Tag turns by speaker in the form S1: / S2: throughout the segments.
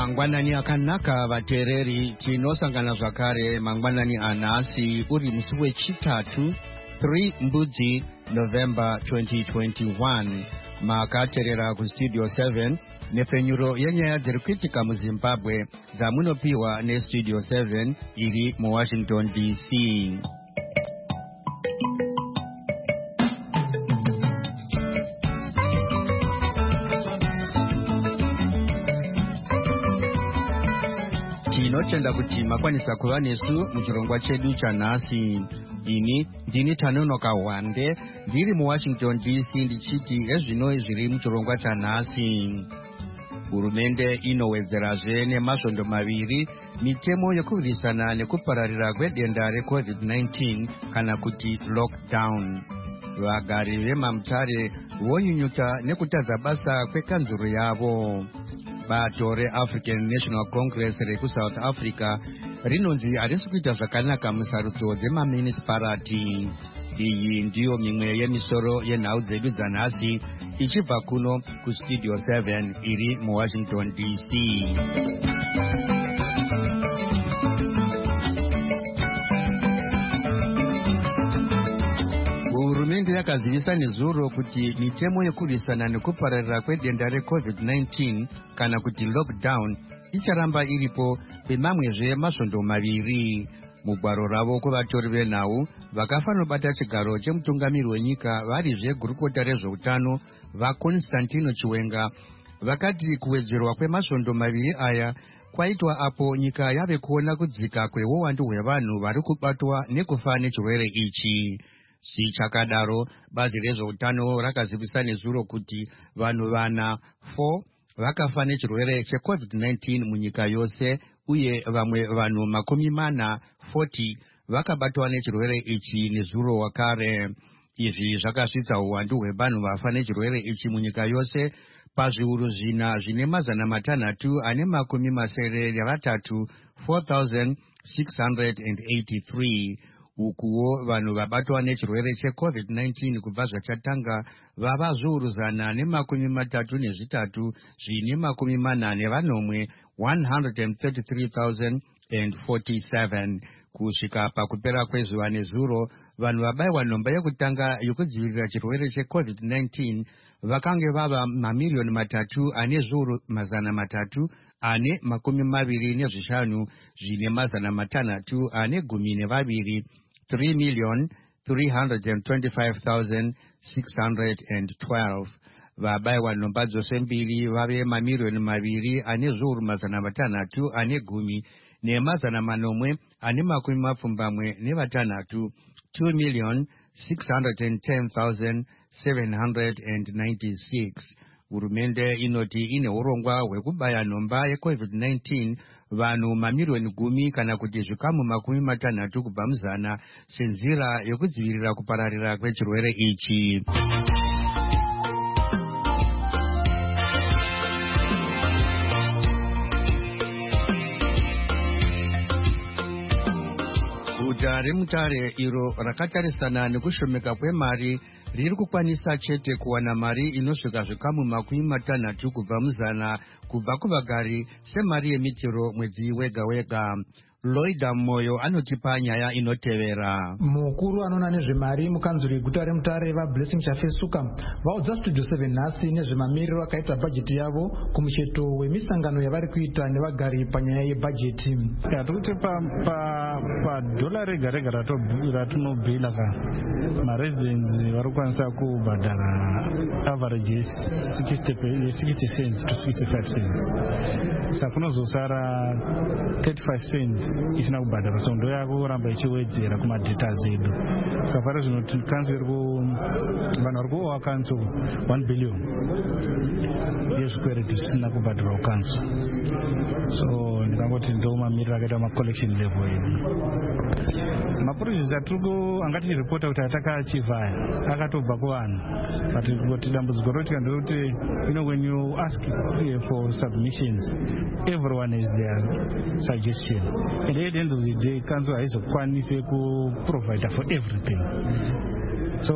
S1: Mangwanani akanaka vatereri tinosangana zvakare mangwanani anhasi uri musi wechitatu 3 Mbudzi November 2021 makaterera kustudio 7 nepfenyuro yenyaya dziri kuitika muZimbabwe dzamunopiwa nestudio 7 iri muWashington DC. Tinotenda kuti makwanisa kuva nesu muchirongwa chedu chanhasi. Ini ndini Tanonoka Wande ndiri muWashington DC ndichiti ezvino zviri muchirongwa chanhasi. Hurumende inowedzerazve nemasvondo maviri mitemo yokurwisana nekupararira kwedenda reCovid-19 kana kuti lockdown. Vagari vemamutare vonyunyuta nekutadza basa kwekanzuro yavo. Bato reAfrican National Congress rekuSouth Africa rinonzi harisi kuita zvakanaka musarudzo dzemamunicipality. Iyi ndiyo mimwe yemisoro yenhau dzedu dzanhasi ichibva kuno kustudio 7 iri muWashington DC. Hurumende yakazivisa nezuro kuti mitemo yekurwisana nekupararira kwedenda reCovid-19 kana kuti lockdown icharamba iripo kwemamwezve masvondo maviri. Mugwaro ravo kuvatori venhau vakafanobata chigaro chemutungamiri wenyika varizve gurukota rezveutano vaConstantino Chiwenga vakati kuwedzerwa kwemasvondo maviri aya kwaitwa apo nyika yave kuona kudzika kweuwandu hwevanhu vari kubatwa nekufa nechirwere ichi. Zvichakadaro, bazi rezveutano rakazivisa nezuro kuti vanhu 4 vakafa nechirwere cheCovid-19 munyika yose uye vamwe vanhu 40 vakabatwa nechirwere ichi nezuro wakare. Izvi zvakasvitsa uwandu hwevanhu vafa nechirwere ichi munyika yose pazviuru zvina zvine 683 4,683. Ukuwo vanhu vabatwa nechirwere cheCovid-19 kubva zvachatanga vava zviuru 133 zvine 48 133,047. Kusvika pakupera kwezuva nezuro, vanhu vabayiwa nhomba yekutanga yokudzivirira chirwere cheCovid-19 vakange vava mamiliyoni 3 ane zviuru 300 ane 25 zvine 612 3,325,612. Vabayiwa nhomba dzose mbiri vave mamiliyoni 2 ane zviuru 600 ane 10 ne 876 2,610,796. Hurumende inoti ine urongwa hwekubaya nhomba yeCovid-19 vanhu mamiliyoni 10 kana kuti zvikamu 60 kubva muzana senzira yokudzivirira kupararira kwechirwere ichi. Guta reMutare iro rakatarisana nekushomeka kwemari riri kukwanisa chete kuwana mari inosvika zvikamu 60 kubva muzana kubva kuvagari semari yemitiro mwedzi wega wega. Loida Moyo anotipa nyaya inotevera.
S2: Mukuru anoona nezvemari mukanzuri guta reMutare vaBlessing Chafesuka vaudza studio 7 nhasi nezvemamiriro akaita bhajeti yavo kumucheto wemisangano yavari kuita nevagari panyaya yebhajeti.
S3: Tikuti padhola rega rega ratinobhila maresidents vari kukwanisa kubhadhara average 60 cents to 65 cents. Saka kunozosara 35 cents isina kubhadhara, so ndo yakuramba ichiwedzera kumadheta zedu. Saka pari zvino kanzuro vanhu vari kuowa kanso 1 billion yezvikwereti zvisina kubhadharwa kukanso. So ndikangoti ndo mamiriro akaita macollection level edu. Mapurojekti angati ripota kuti atakachivhaya akatobva kuvanhu, but dambudziko rotika ndekuti when you ask for submissions everyone has their suggestion, and at the end of the day council haizokwanise kuprovide for everything. So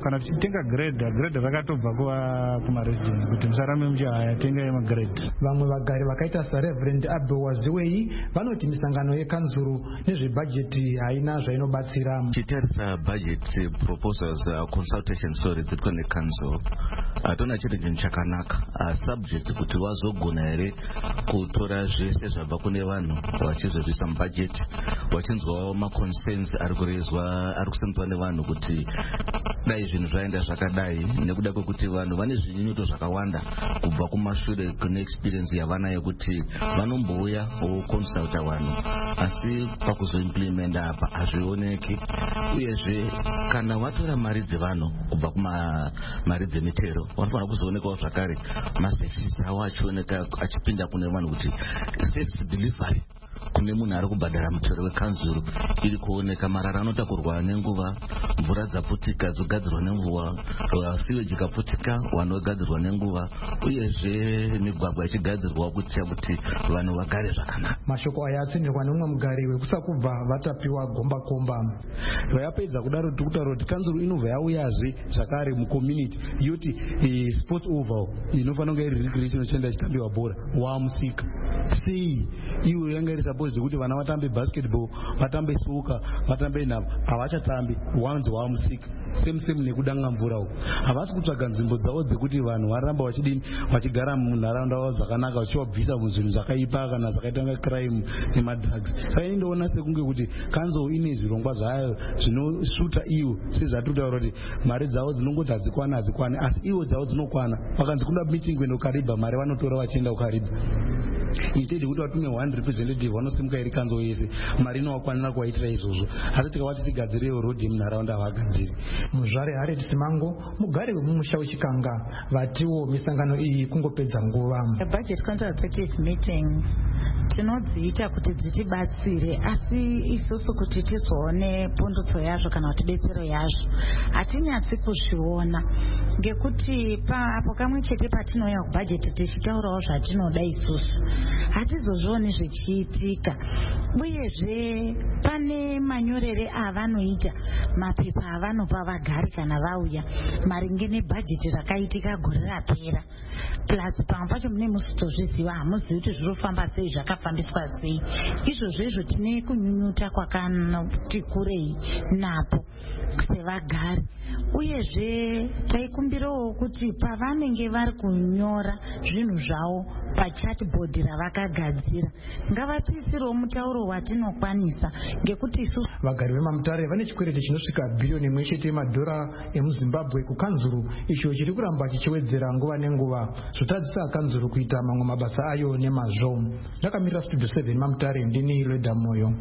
S3: kana tichitenga grade rakatobva kumaresidence kuti musarambe muchihaya tengai magrade.
S2: Vamwe vagari vakaita saReverend Abel Waziwei vanoti misangano yekanzuru nezvebhajeti haina zvainobatsira.
S4: Tichitarisa budget proposals consultation story dziri kune council hatona chiri chinhu chakanaka subject kuti vazogona here kutora zvese zvabva kune vanhu vachizobvisa mubudget vachinzwawo maconcerns ari kusendzwa nevanhu kuti dai zvinhu zvaenda zvakadai nekuda kwekuti vanhu vane zvinyunyuto zvakawanda kubva kumashure kune experience yavanayo kuti vanombouya voconsulta vanhu asi pakuzoimplementa apa hazvioneki. Uyezve kana watora mari dzevanhu kubva kumari dzemitero vanofanira kuzoonekawo zvakare maservices awo achioneka achipinda kune vanhu kuti service delivery kune munhu ari kubhadhara mutero wekanzuru iri kuoneka. Marara anotakurwa nenguva, mvura dzaputika dzogadzirwa nenguva, siweji ikaputika vanhu vagadzirwa nenguva, uyezve migwagwa ichigadzirwa kuitira kuti vanhu vagare zvakanaka.
S2: Mashoko aya atsindirwa nemumwe mugari wekusakubva vatapiwa gombakomba.
S5: Vayapedza kudaro tikutaura kuti kanzuru inobva yauyazve zvakare mucommunity yoti sport over inofanira kunge iri recreational chenda ichitambiwa bhora wamusika sei iwo yanga iri suppose kuti vana vatambe basketball vatambe soka vatambe nhabvu havachatambi wanzi wamusika same nekudanga mvura uko havasi kutsvaga nzvimbo dzavo dzekuti vanhu varamba vachigara munharaunda vavo zvakanaka vachivabvisa muzvinhu zvakaipa kana zvakaita nga crime nemadrugs. Saka indoona sekunge kuti kanzuru ine zvirongwa zvayo zvinosvuta iwo sezvatutaura kuti mari dzavo dzinongoti hadzikwani asi iwo dzavo dzinokwana. Vakanzi kuda meeting kuenda kukaribha mari vanotora vachienda kukaribha instead kuti vatume one representative vanosimuka iri kanzuru yese mari inowakwanira kuvaitira izvozvo asi tikavati tigadzirewo road yemunharaunda havagadziri.
S2: Muzvare Harriet Simango mugari wemumusha wechikanga vatiwo misangano iyi kungopedza nguva.
S6: Budget consultative meetings tinodziita kuti dzitibatsire asi isusu kuti tizoone pundutso yazvo kana kuti betsero yazvo hatinyatsi kuzviona ngekuti apo kamwe chete patinouya kubhajeti tichitaurawo zvatinoda isusu hatizozvioni zvichiitika. Uyezve pane manyorere avanoita mapepa avanopa vagari kana vauya maringe nebhajeti rakaitika gore rapera plus pamwe pacho mune musitozviziva hamuzivi kuti zvirofamba sei zvakafambiswa sei. Izvozvo tine kunyunyuta kwakanoti kurei napo sevagari. Uyezve taikumbirawo kuti pavanenge vari kunyora zvinhu zvavo pachatboard ravakagadzira ngavatiisirewo mutauro watinokwanisa ngekuti isu
S2: vagari vemamutare vane chikwereti chinosvika bhiriyoni imwe chete yemadhora emuzimbabwe kukanzuru icho chiri kuramba chichiwedzera nguva nenguva zvotadzisa kanzuru kuita mamwe mabasa ayo nemazvo. Ndakamirira studio 7 mamutare ndini Leda Moyo.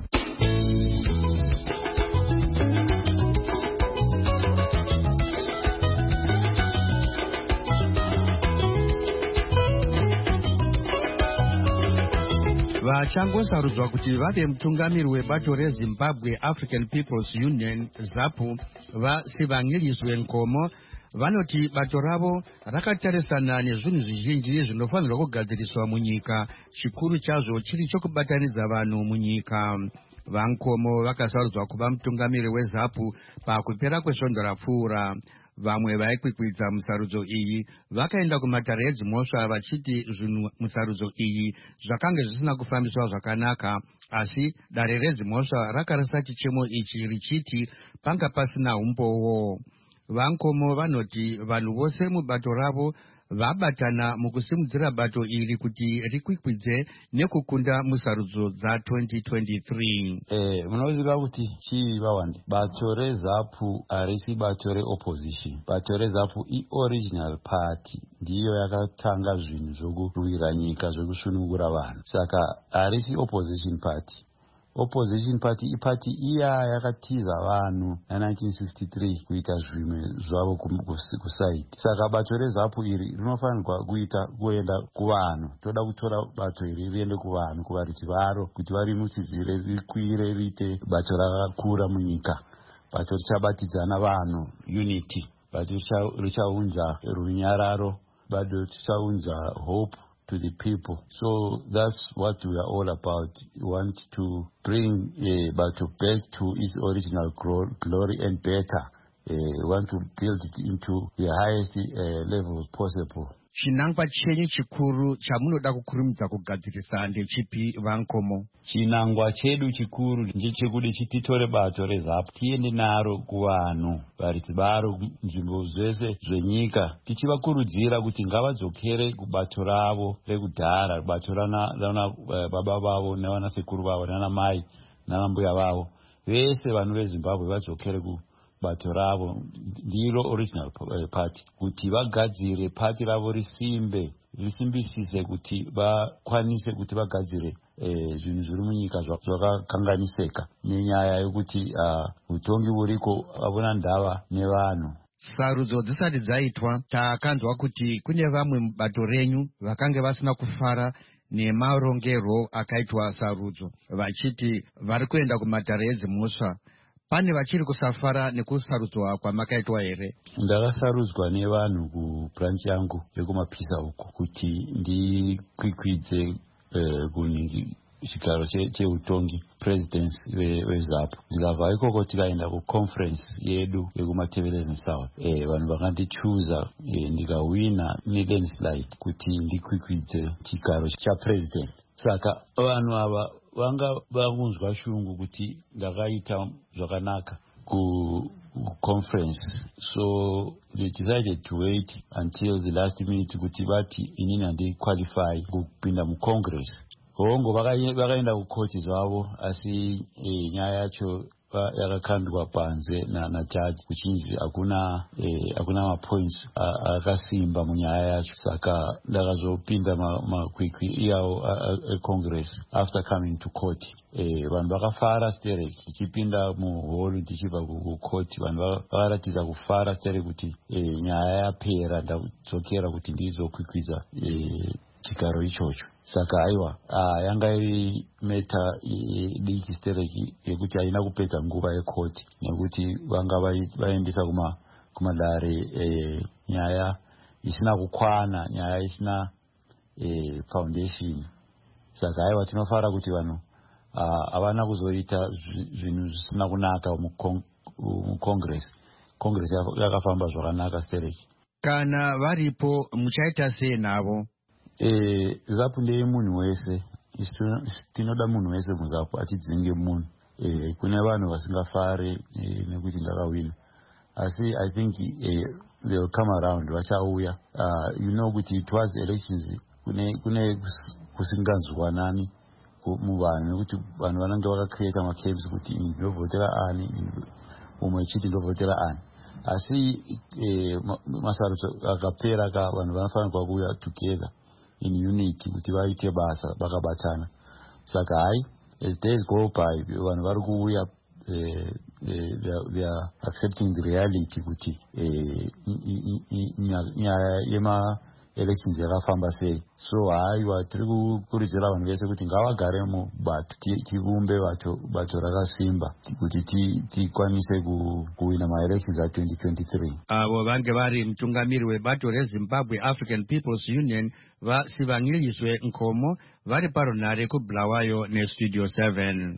S1: vachangosarudzwa kuti vave mutungamiri webato reZimbabwe African People's Union ZAPU vaSivang'ilizwe Nkomo vanoti bato ravo rakatarisana nezvinhu zvizhinji zvinofanirwa kugadziriswa munyika chikuru chazvo chiri chokubatanidza vanhu munyika. VaNkomo vakasarudzwa kuva mutungamiri weZAPU pakupera kwesvondo rapfuura. Vamwe vaikwikwidza musarudzo iyi vakaenda kumatare edzimhosva vachiti zvinhu musarudzo iyi zvakanga zvisina kufambiswa zvakanaka asi dare redzimhosva rakarasa chichemo ichi richiti panga pasina umbowo. VaNkomo vanoti vanhu vose mubato ravo vabatana mukusimudzira bato iri kuti rikwikwidze nekukunda musarudzo dza2023.
S7: Munoziva kuti chii vawandi bato reZAPU harisi bato reopposition. Bato reZAPU ioriginal party ndiyo yakatanga zvinhu zvokurwira nyika zvokusunungura vanhu saka harisi opposition party. Opposition party iparty iya yakatiza vanhu na1963 kuita zvimwe zvavo kusaiti. Saka bato reZAPU iri rinofanirwa kuenda kuvanhu. Toda kutora bato iri riende kuvanhu kuvaridzi varo kuti varimutsidzire rikwire riite bato rakakura munyika. Bato richabatidzana vanhu unity. Bato richaunza runyararo. Bato richaunza hope to the people. So that's what we are all about. We want to bring Bato back to its original glory and better We want to build it into the highest level possible.
S1: Chinangwa chenyu chikuru chamunoda kukurumidza kugadzirisa ndechipi Vankomo?
S7: Chinangwa chedu chikuru ndechekuti titore bato reZAPU tiende naro kuvanhu varidzi varo nzvimbo zvese zvenyika, tichivakurudzira kuti ngavadzokere kubato ravo rekudhara, bato rana baba vavo nevanasekuru vavo nana mai nana mbuya vavo vese vanhu veZimbabwe vadzokere bato ravo ndiro original party, kuti vagadzire party ravo risimbisise kuti vakwanise kuti vagadzire zvinhu zviri munyika zvakakanganisika nenyaya yekuti utongi uriko havuna ndava nevanhu.
S1: Sarudzo dzisati dzaitwa takanzwa kuti kune vamwe mubato renyu vakanga vasina kufara nemarongero akaitwa sarudzo, vachiti vari kuenda kumatare edzimuswa. Pane vachiri kusafara nekusarudzwa kwamakaitwa here?
S7: Ndakasarudzwa nevanhu kubranch yangu yekumapisa uko kuti ndikwikwidze chigaro cheutongi presidency weZAPU. Ndikabva ikoko tikaenda kuconference yedu yekumatebeleni South, vanhu vakandichuza, ndikawina nelandslide kuti ndikwikwidze chigaro chapresident. Saka vanhu ava vanga vangunzwa shungu kuti ndakaita zvakanaka conference, so they decided to wait until the last minute kuti vati inini handiqualify kupinda mucongress. Hongo vakaenda kukoti zvavo, asi nyaya yacho yakakandwa panze najaji kuchinzi hakuna mapoints akasimba munyaya yacho. Saka ndakazopinda makwikwi iyawo econgress after coming to court. Vanhu vakafara sterek, tichipinda muhall tichibva kukoti, vanhu vakaratidza kufara sterek kuti nyaya yapera, ndadzokera kuti ndizokwikwidza chigaro ichocho. Saka aiwa yanga iri meta diki stereki yekuti haina kupedza nguva yekoti, nekuti vanga vaendesa kumadare nyaya isina kukwana, nyaya isina foundation. Saka aiwa tinofara kuti vanhu havana kuzoita zvinhu zvisina kunaka mucongress. Congress yakafamba zvakanaka stereki.
S1: Kana varipo muchaita sei navo?
S7: ZAPU ndeye munhu wese, tinoda munhu wese muZAPU atidzinge munhu. Kune vanhu vasingafare nekuti ndakawina, asi I think they will come around, vachauya. You know kuti towards elections kune kusinganzwanani muvanhu, nekuti vanhu vanenge vakacreata macamps kuti ndovhotera ani, umwe chiti ndovhotera ani. Asi masarudzo akapera vanhu vanofanirwa kuuya together in unity kuti vaite basa vakabatana. Saka as days go by, vanhu vari kuuya, they are accepting the reality kuti nyaya yema-elections yakafamba sei. So haiwa tiri kukurudzira vanhu vese kuti ngavagare mubato, tivumbe bato rakasimba kuti tikwanise kuwina ma-elections a2023.
S1: Avo vange vari mutungamiri webato reZimbabwe African People's Union vaSivangilizwe Nkomo vari parunhare kuBulawayo neStudio 7.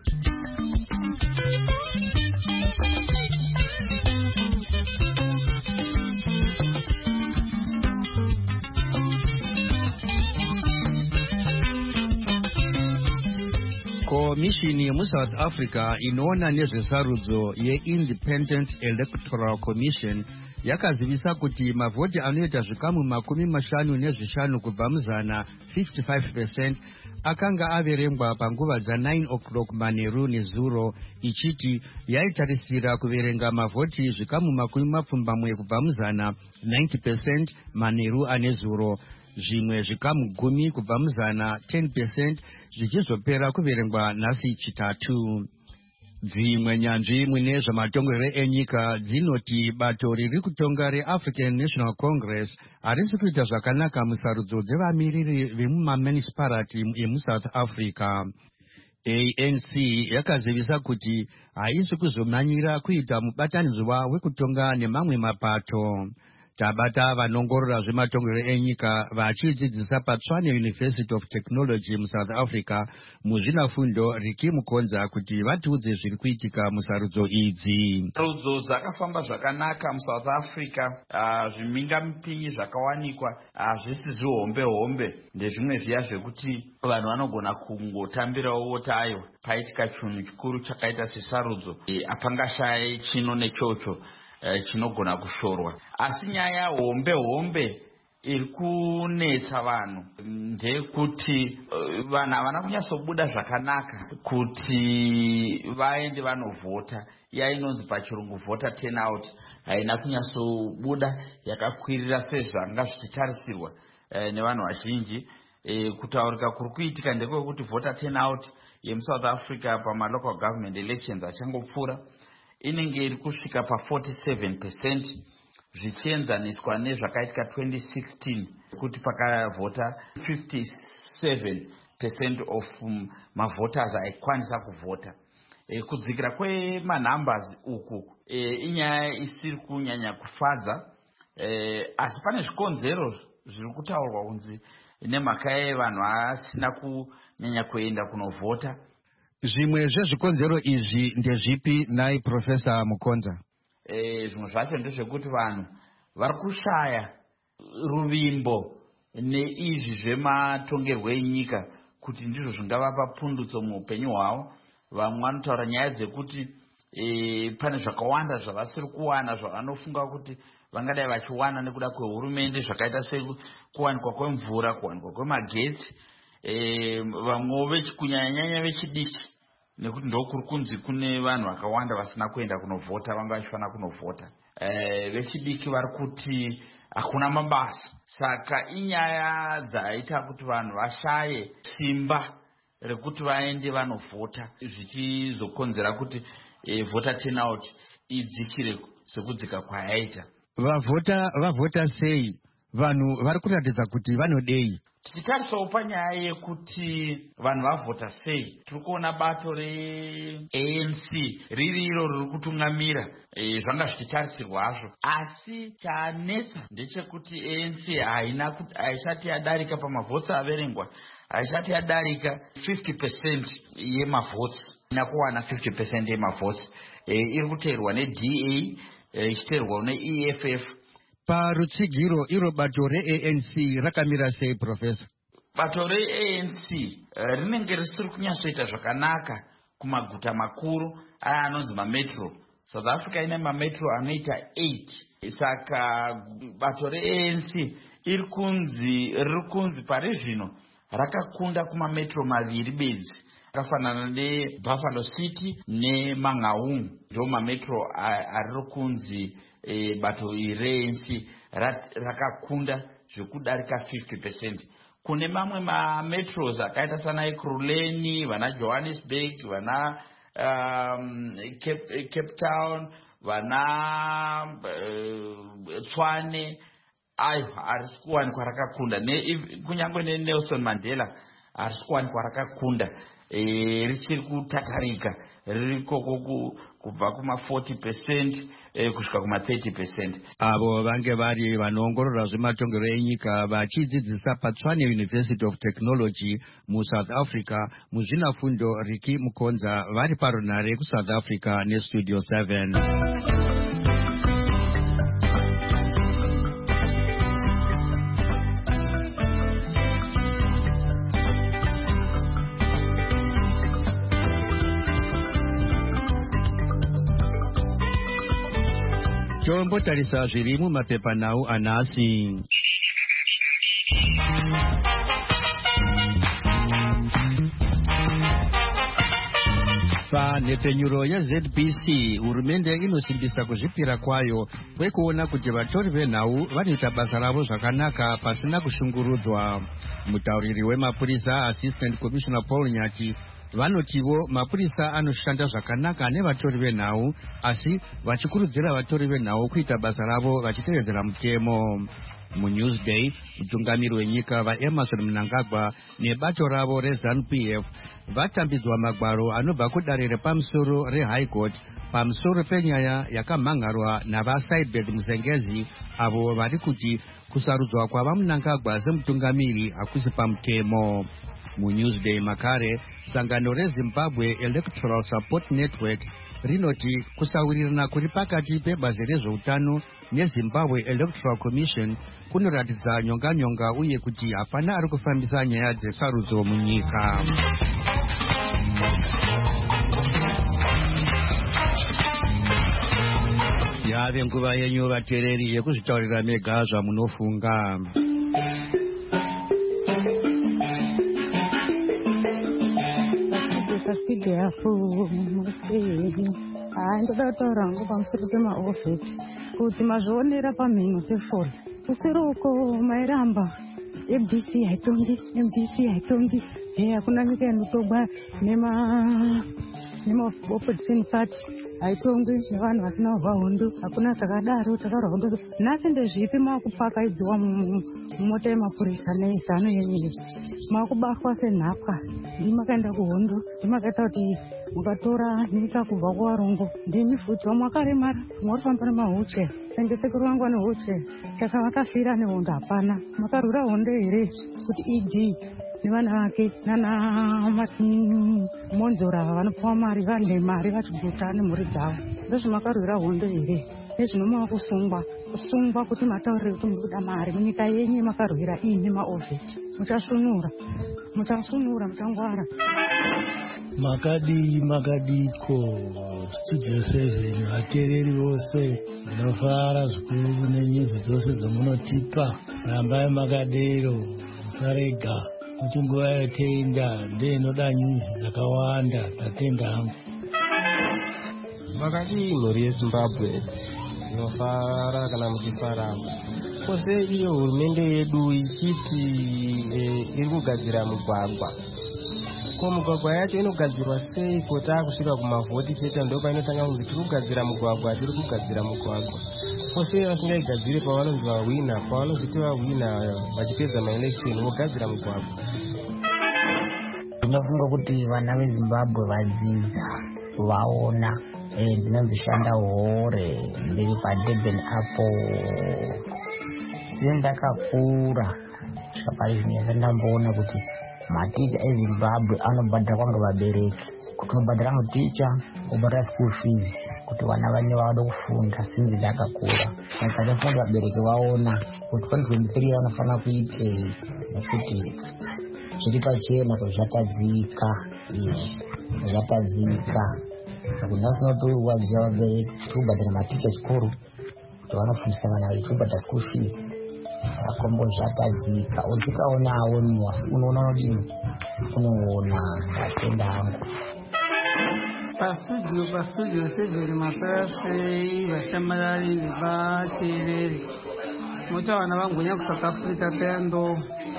S1: Komishini yemuSouth Africa inoona nezvesarudzo yeIndependent Electoral Commission yakazivisa kuti mavhoti anoita zvikamu 55 kubva muzana 55% akanga averengwa panguva dza9 o'clock manheru nezuro, ichiti yaitarisira kuverenga mavhoti zvikamu 20 kubva muzana 90% manheru anezuro, zvimwe zvikamu 10 kubva muzana 10% zvichizopera kuverengwa nhasi chitatu. Dzimwe nyanzvi mune zvamatongerero enyika dzinoti bato riri kutonga reAfrican National Congress harisi kuita zvakanaka musarudzo dzevamiriri vemumamunicipality emuSouth Africa. ANC yakazivisa kuti haisi kuzomanyira kuita mubatanidzwa wekutonga nemamwe mapato. tabata vanongorora zvematongero enyika vachidzidzisa paTshwane University of Technology muSouth Africa muzvinafundo Riki Mukonza kuti vatiudze zviri kuitika musarudzo idzi.
S8: Sarudzo dzakafamba zvakanaka muSouth Africa. Zvimhingamipinyi zvakawanikwa zvisi zvihombe ndezvimwe zviya zvekuti vanhu vanogona kungotambirawo tayo paitika chinhu chikuru chakaita sesarudzo apangashaya chino nechocho chinogona kushorwa. Asi nyaya hombe iri kunetsa vanhu ndekuti vanhu havana kunyatsobuda zvakanaka kuti vaende vanovhota. Inonzi pachirungu voter turnout haina kunyatsobuda yakakwirira sezvanga zvichitarisirwa nevanhu vazhinji. Kutaurika kuri kuitika ndekwekuti voter turnout yemuSouth Africa pamalocal government elections achangopfuura inenge iri kusvika pa47%, zvichienzaniswa nezvakaitika 2016 kuti pakavhota 57% of mavoters aikwanisa kuvhota. Kudzikira kwemanumbers uku inyaya isiri kunyanya kufadza, asi pane zvikonzero zviri kutaurwa kunzi nemhaka yevanhu vasina kunyanya kuenda kunovhota.
S1: Zvimwe zvezvikonzero izvi ndezvipi nai Profesa Mukonza?
S8: Zvimwe zvacho ndezvekuti vanhu vari kushaya ruvimbo neizvi zvematongerwo enyika kuti ndizvo zvingavapa pundutso muupenyu hwavo. Vamwe vanotaura nyaya dzekuti pane zvakawanda zvavasiri kuwana zvavanofunga kuti vangadai vachiwana nekuda kwehurumende, zvakaita sekuwanikwa kwemvura, kuwanikwa kwemagetsi. Vamwewo kunyanyanya vechidiki, nekuti ndokuri kunzi kune vanhu vakawanda vasina kuenda kunovhota vanga vachifanira kunovhota. Vechidiki vari kuti hakuna mabasa. Saka inyaya dzaita kuti vanhu vashaye simba rekuti vaende vanovhota, zvichizokonzera kuti voter turnout idzikire sekudzika kwayaita.
S1: Vavhota sei? Vanhu vari kuratidza kuti vanodei?
S8: Tichitarisawo panyaya yekuti vanhu vavhota sei, tiri kuona bato reANC riri iro riri kutungamira zvanga zvichitarisirwa hazvo. Asi chanetsa ndechekuti ANC haisati yadarika pamavhotsi averengwa, haisati yadarika 50% yemavhotsi. Ina kuwana 50% yemavhotsi. Iri kuteerwa neDA, ichiteerwa neEFF.
S1: Parutsigiro iro bato reANC rakamira sei, Profesa?
S8: Bato reANC rinenge risiri kunyatsoita zvakanaka kumaguta makuru aya anonzi mametro. South Africa ine mametro anoita 8. Saka bato reANC riri kunzi pari zvino rakakunda kumametro maviri bedzi, akafanana neBuffalo City neMangaung. Ndo mametro ariri kunzi bato reANC rakakunda zvekudarika 50%. Kune mamwe mametros akaita sana Ekurhuleni, vana Johannesburg, vana Cape Town, vana Tshwane, ayo harisi kuwanikwa rakakunda. Kunyangwe neNelson Mandela harisi kuwanikwa rakakunda. Richiri kutatarika, riri koko kubva kuma40% kusvika kuma30%.
S1: Avo vange vari vanoongorora zvematongero enyika vachidzidzisa paTshwane University of Technology muSouth Africa muzvinafundo Riki Mukonza vari parunare kuSouth Africa neStudio 7. Tombotarisa zviri mumapepanhau anhasi. Panhepfenyuro yeZBC, hurumende inosimbisa kuzvipira kwayo kwekuona kuti vatori venhau vanoita basa ravo zvakanaka pasina kushungurudzwa. Mutauriri wemapurisa Assistant Commissioner Paul Nyati vanotivo mapurisa anoshanda zvakanaka nevatori venhau, asi vachikurudzira vatori venhau kuita basa ravo vachitevedzera mutemo. MuNewsDay, mutungamiri wenyika vaEmerson Mnangagwa nebato ravo reZANU-PF vatambidzwa magwaro anobva kudare repamusoro reHigh Court pamusoro penyaya yakamhangarwa navaSaibeth Musengezi avo vari kuti kusarudzwa kwavaMnangagwa semutungamiri hakusi pamutemo. MuNewsday makare, sangano reZimbabwe Electoral Support Network rinoti kusawirirana kuri pakati pebazi rezveutano neZimbabwe Electoral Commission kunoratidza nyonga uye kuti hapana ari kufambisa nyaya dzesarudzo munyika. Yave nguva yenyu vateereri yekuzvitaurira mega zvamunofunga.
S9: ndoda kutaura hangu pamusoro pemaovheti kuti mazvionera pamhino sefora kuseri uko mairamba MDC haitongi hakuna nyika inotogwa nema-opposition party haitongwi nevanhu vasina kubva hondo, hakuna zvakadaro. takarwa hondo nhasi ndezvipi maakupakaidziwa mumota yemapurisa nezano yenyika maakubatwa senhapwa ndimakaenda kuhondo ndimakaita kuti mukatora nyika kubva kuvarongo ndimi futi vamwe vakaremara vamwe varifamba nemahouche senge sekuru vangu vane houche chaka vakafira nehondo hapana. makarwira hondo here kuti ED nevana vake nana monzora vanopiwa mari vane mari vachiguta nemhuri dzavo ndozvamakarwira hondo here nezvinomava kusungwa kuti mataurire kuti muri kuda mari munyika yenyu makarwira ine maovheti muchasunura muchangwara.
S10: makadiko Studio 7 vateereri vose ndinofara zvikuru nenyidzi dzose dzamunotipa. rambai makadero musarega kuti nguva yatenda ndeinoda nyidzi dzakawanda tatenda hangu.
S11: makadii mhuri yeZimbabwe ndinofara kana muchifara kwose iyo hurumende yedu ichiti iri kugadzira mugwagwa. ko mugwagwa yacho inogadzirwa sei ko taakusvika kumavhoti chete ndo painotanga kunzi tiri kugadzira mugwagwa kwose vasingaigadzire pavanonzi vahwina pavanozviti vahwina vachipedza maelection vogadzira mugwagwa.
S12: ndinofunga kuti vana veZimbabwe vadzidza vaona ndinonzishanda hore ndiri paDurban apo sendakakura svika parizvinesa ndamboona kuti maticha eZimbabwe anobhadharwa ngavabereki kuti unobhadhara muticha obhadhara school fees kuti vana vane vavada kufunda sinzi ndakakura saka ndinofunga vabereki vaona kuti 2023 vanofanira kuitei nekuti zviri pachena kuti zvatadzika kuti ndasinotowadziva vabereki tikubhadhara maticha chikuru kuti vanofundisa vana vedu tikubhadhara school fees akombo zvatadzika usikaonawo unoona nodini unoona ndatenda hangu.
S13: pastudio 7 masara sei vashamarari nevateereri mota vana vangonya kuSouth Africa peyando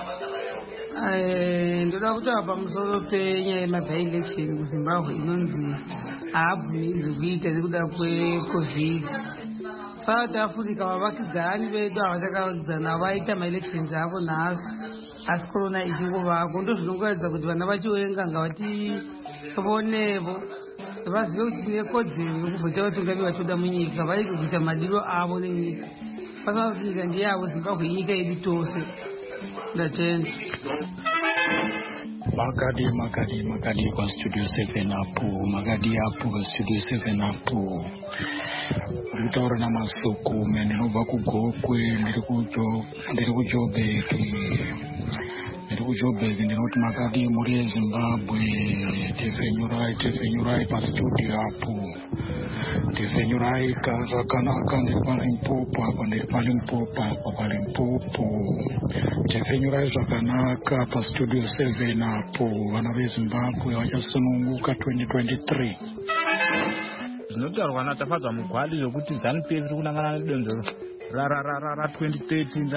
S13: ndoda kutaura pamusoro penyaya yemabi-election kuZimbabwe inonzi haabvumidzwi kuita nekuda kweCovid. South Africa vavakidzani vedu havachakavakidzana vaita maelections avo nhasi asi korona ichingovako ndozvinongoratidza kuti vana vachiwenga ngavativonevo vazive kuti tine kodzero yekuvhota vatungamiri vachoda munyika varege kuita madiro avo nenyika pasina kuti nyika ndeyavo Zimbabwe inyika yedu tose. ndatenda.
S10: makadi paStudio 7 apo makadi apo paStudio 7 apo urikutaura namasuku ndinobva kugokwe ndiri kuJoburg ndinoti makadi muri yeZimbabwe tifenyurai paStudio apo tifenyurai zvakanaka ndiri paLimpopo apo tifenyurai zvakanaka paStudio 7 apo vana veZimbabwe vachasununguka 2023.
S3: zvinotaurwa natafadzwa mugwadi zvokuti ZANU-PF iri kunangana nedonzo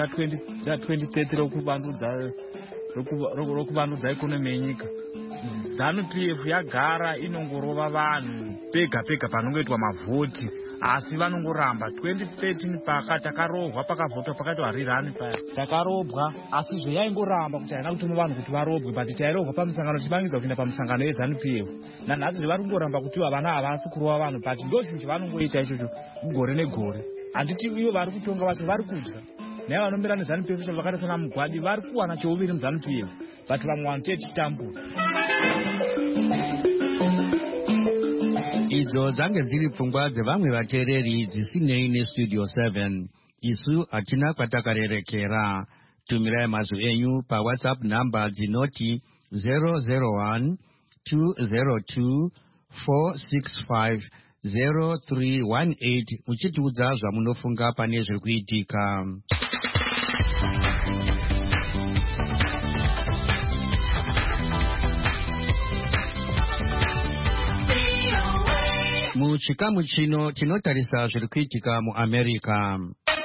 S3: ra2030 rokuvandudza ikonomi yenyika.
S14: ZANU-PF yagara inongorova vanhu pega pega panongoitwa mavhoti, asi vanongoramba. 2013 paka takarohwa pakavhotwa pakati warirani paya takarobwa, asi zvayaingoramba kuti haina kutuma vanhu kuti varobwe, but tairohwa pamusangano tichibangidza kuenda pamusangano yeZANU-PF. Nanhasi zvari kungoramba kuti vana havasi kurova vanhu, but ndo chinhu chavanongoita ichocho gore negore. Handiti ivo vari kutonga vacho vari kudya. Naye vanombera neZANU-PF vakaita sana Mugwadi vari kuwana cheuviri muZANU-PF, but vamwe vanhu tichitambura.
S1: Idzo dzange dziri pfungwa dzevamwe vateereri dzisinei neStudio 7. Isu hatina kwatakarerekera. Tumirai mazwi enyu paWhatsApp namba dzinoti 001 202 465 0318 muchitiudza zvamunofunga pane zviri kuitika. Muchikamu chino tinotarisa zviri kuitika muAmerica.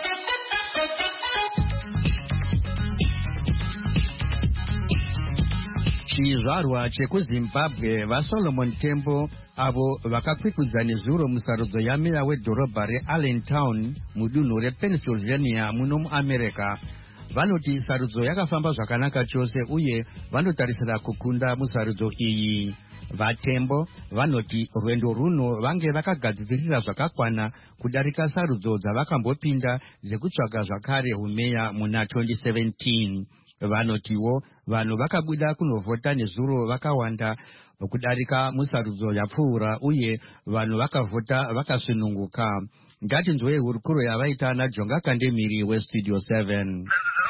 S1: Chizvarwa chekuZimbabwe vaSolomon Tembo avo vakakwikudza nezuro musarudzo yameya wedhorobha reAllentown mudunhu rePennsylvania muno muAmerica vanoti sarudzo yakafamba zvakanaka chose uye vanotarisira kukunda musarudzo iyi. VaTembo vanoti rwendo runo vange vakagadzirira zvakakwana kudarika sarudzo dzavakambopinda dzekutsvaga zvakare umeya muna 2017. Vanotiwo vanhu vakabuda kunovhota nezuro vakawanda kudarika musarudzo yapfuura uye vanhu vakavhota vakasununguka. Ngatinzwei hurukuro yavaita naJonga Kandemiri weStudio 7.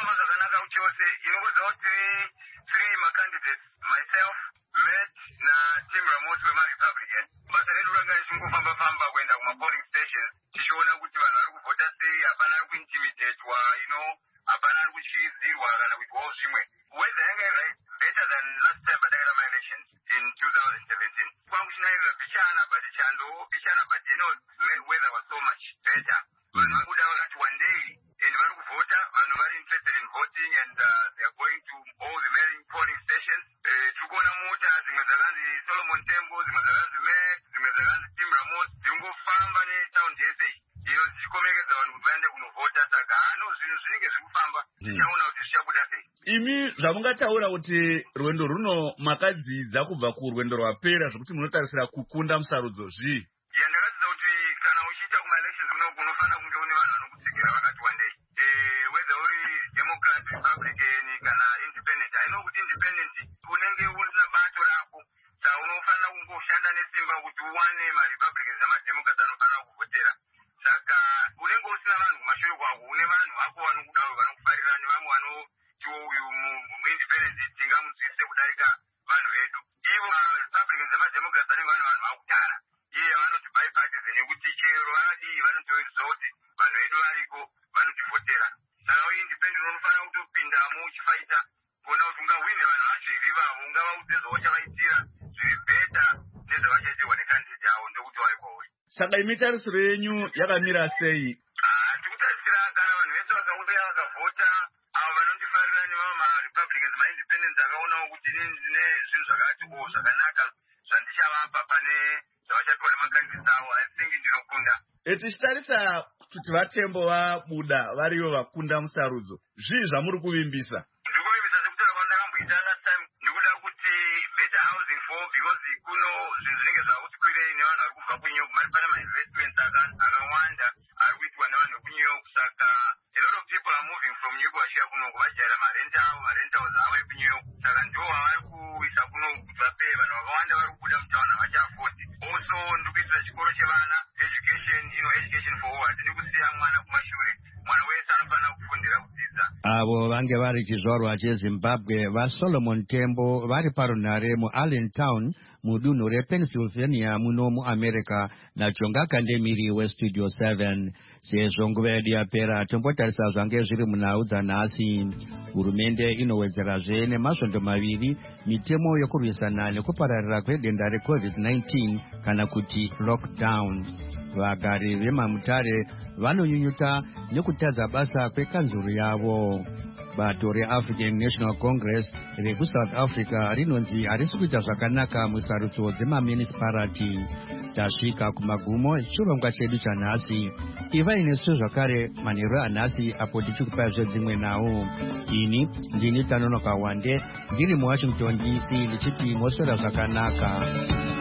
S14: Imi zvamungataura kuti rwendo runo makadzidza kubva kurwendo rwapera zvokuti munotarisira kukunda musarudzo zvii?
S15: Yandakaridza kuti kana uchiita kumaelections kunoku unofanira kunge une vanhu vanokutsigira vakati wandei. Whether uri Democrat, Republican kana Independent. I know kuti Independent unenge una bato rako, saka unofanira kungoshanda nesimba kuti uwane maRepublicans namaDemocrats anofanira kuvhotera. Saka unenge usina vanhu kumashure kwako, une vanhu vako vanokuda vanokufarira nevamwe uyu muindependent tingamudzivise kudarika vanhu vedu. Ivo Republicans namaDemocrats vanenge vane vanhu vakudara. Iye vanoti bipartisan nekuti chero vakadii vanotoziva kuti vanhu vedu variko vanotivhotera. Saka uindependent unofanira kutopindamo uchifaita kuona kuti ungahwine vanhu vacho hivi vavo, ungavaudze zvavachavaitira zviri bheta nezvavachaitirwa nekandidate yavo ndokuti waikouri.
S14: Saka imi tarisiro yenyu yakamira sei?
S15: Tikutarisira kana vanhu vese vakauya vakavhota avo vanondifarira nemaRepublicans maindependents akaonawo kuti ndine zvinhu zvakati zvakanaka zvandichavapa pane zvavachaitwa nemakandidate avo, I think ndinokunda.
S14: Tichitarisa kuti vaTembo vabuda varivo vakunda musarudzo, zvii zvamuri kuvimbisa?
S15: Ndiri kuvimbisa sekutaura kwandakamboita last time, ndikuda kuti better housing for, because kuno zvinhu zvinenge zvakuti kwirei nevanhu vari kubva kuNew York, pane mainvestments akawanda ari kuitwa nevanhu vekuNew York. Saka a lot of people are moving from New York vachiya kuno kuvajaira marentals avo ekuNew York. Saka ndivo vavari kuisa kuno kuti vapeye. Vanhu vakawanda vari kubuda mutawana vachiafodi. Also ndiri kuisira chikoro chevana, education for all. Hatidi kusiya mwana kumashure. Mwana wese anofanira kufundira kudzidza.
S1: Avo vange vari chizvarwa cheZimbabwe vaSolomon Tembo vari parunhare muAllentown mudunhu rePennsylvania muno muAmerica naJonga Kandemiri weStudio 7. Sezvo nguva yedu yapera tombotarisa zvange zviri munhau dzanhasi. Hurumende inowedzerazve nemasvondo maviri mitemo yokurwisana nekupararira kwedenda reCovid-19 kana kuti lockdown. Vagari vemamutare vanonyunyuta nekutadza basa kwekanzuru yavo. bato reAfrican National Congress rekuSouth Africa rinonzi harisi kuita zvakanaka musarudzo dzemamunicipality. Tasvika kumagumo echirongwa chedu chanhasi. Ivai nesu zvakare manheru anhasi apo tichikupai zvedzimwe nawo. Ini ndini Tanonoka Wande ndiri muWashington DC ndichiti moswera zvakanaka.